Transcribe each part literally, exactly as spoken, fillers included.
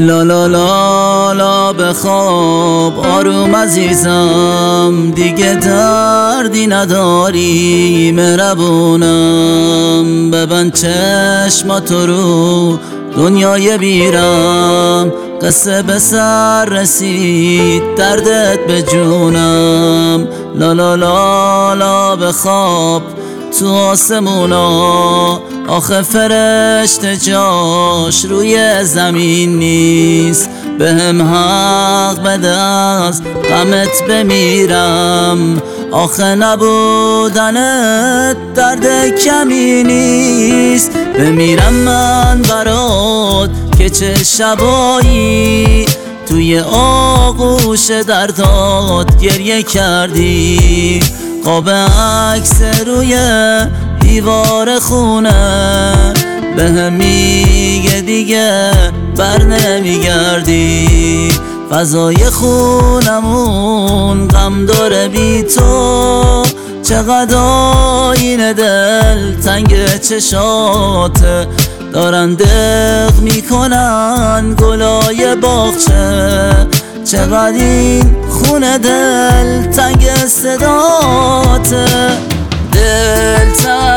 لا لا لا لا بخواب آروم عزیزم، دیگه دردی نداری مهربونم. ببند چشماتو رو دنیای بیرم، قصه به سر رسید دردت به جونم. لا لا لا لا بخواب تو آسمونا، آخه فرشته جاش روی زمین نیست. به هم حق بده از غمت بمیرم، آخه نبودنت درد کمی نیست. بمیرم من برات که چه شبایی توی آغوش دردات گریه کردی. قاب عکس روی دیوار خونه به هم میگه دیگه بر نمیگردی. فضای خونمون غم داره بی تو، چقدر آینه دل تنگ چشاته. دارن دق میکنن گلای باغچه، چقدر این خونه دل تنگ صداته. دل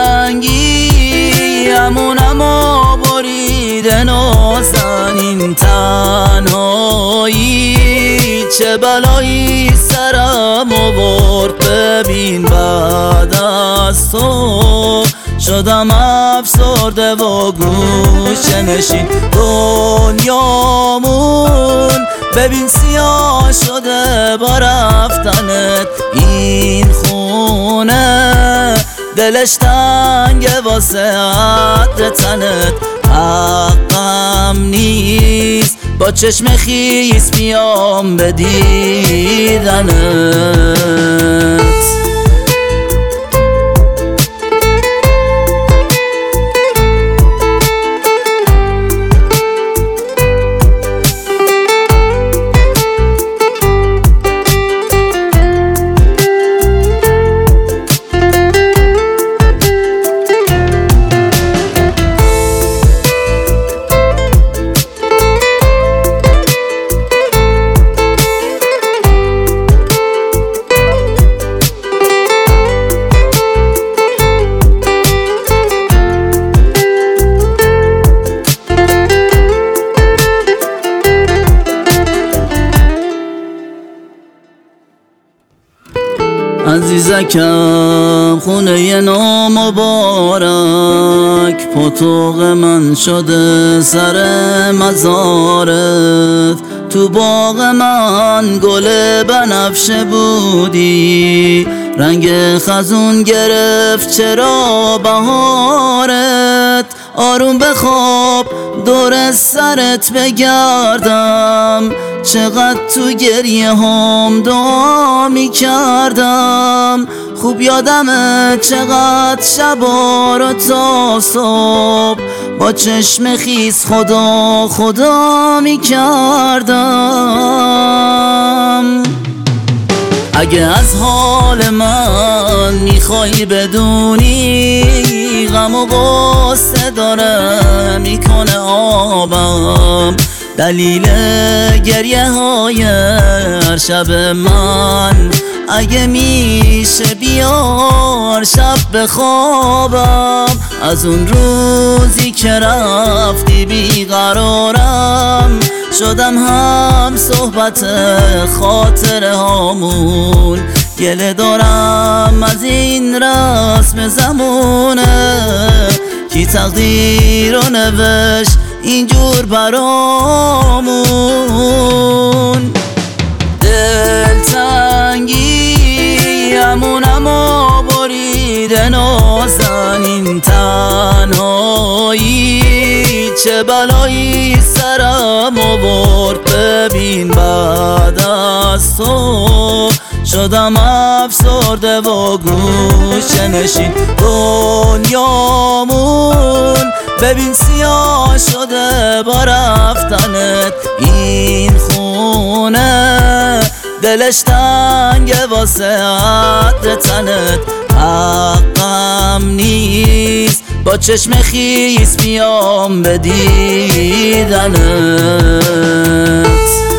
تنگی همون اما بریده نازنین تنهایی، چه بلایی سرم آورد. ببین بعد از تو شدم افسرده و گوشه نشین دنیامون. ببین سیاه شده با رفتنت این خونه، دلش تنگه واسه عطر تنت. حقم نیست با چشم خیس بیام به دیدنت. عزیزکم خونه نو مبارک، پاتوق من شده سر مزارت. تو باغ من گل بنفشه بودی، رنگ خزون گرفت چرا بهارت. آروم بخواب دور سرت بگردم، چقدر تو گریه هم دعا می کردم. خوب یادمه چقدر شبا رو تا صبح با چشم خیس خدا خدا می کردم. اگه از حال من میخوای بدونی، غم و غصه داره میکنه آبم. دلیل گریه های هر شب من، اگه میشه بیار شب بخوابم. از اون روزی که رفتی بیقرارم، شدم هم صحبت خاطره هامون. گله دارم از این رسم زمونه، کی تقدیر رو نوشت اینجور برامون. دل تنگی همون اما بریده نازنین تنهایی، چه بلایی سرم آورد. ببین بعد از تو شدم افسرده و گوشه نشین دنیامون. ببین سیاه شده با رفتنت این خونه، دلش تنگه واسه عطر تنت. حقم نیست با چشم خیس میام به دیدنت.